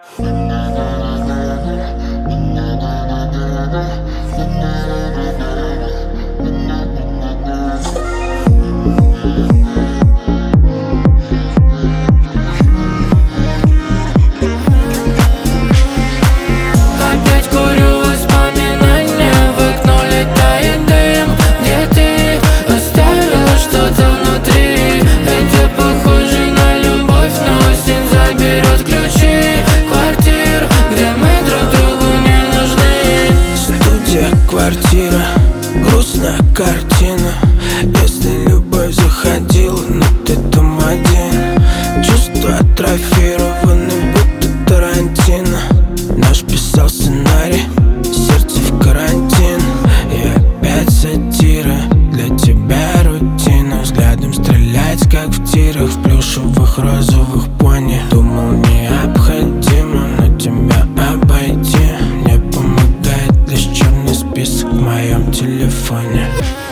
Опять курю воспоминания, в окно летает дым. Где ты оставила что-то внутри? Это похоже на любовь, но осень заберет ключи квартир, где мы друг другу не нужны. Студия, квартира, грустная картина. Если любовь заходила, но ты там один. Чувства атрофированы, будто Тарантино. Наш писал сценарий, сердце в карантин. И опять сатира, для тебя рутина. Взглядом стрелять, как в тирах, в плюшевых розовых пони. Думал, необходимо, но тебя обойти. Мне помогает лишь черный список в моем телефоне.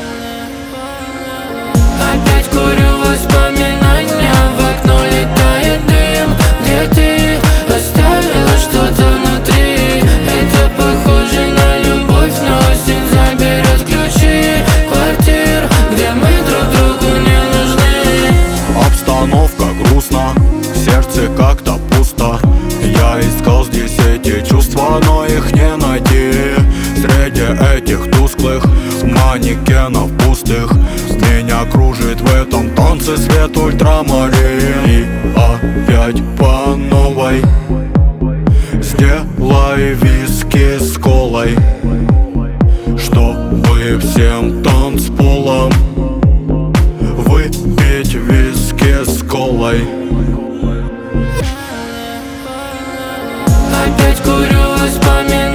Опять курю воспоминания, в окно летает дым. Где ты оставила что-то внутри? Это похоже на любовь, но осень заберет ключи квартир, где мы друг другу не нужны. Обстановка грустна, в сердце как-то пусто. Я искал здесь эти чувства, но их не найти. Среди этих тусклых манекенов пустых меня кружит в этом танце свет ультрамарин. И опять по новой сделай виски с колой, чтобы всем танцполом выпить виски с колой. Опять курю воспоминания.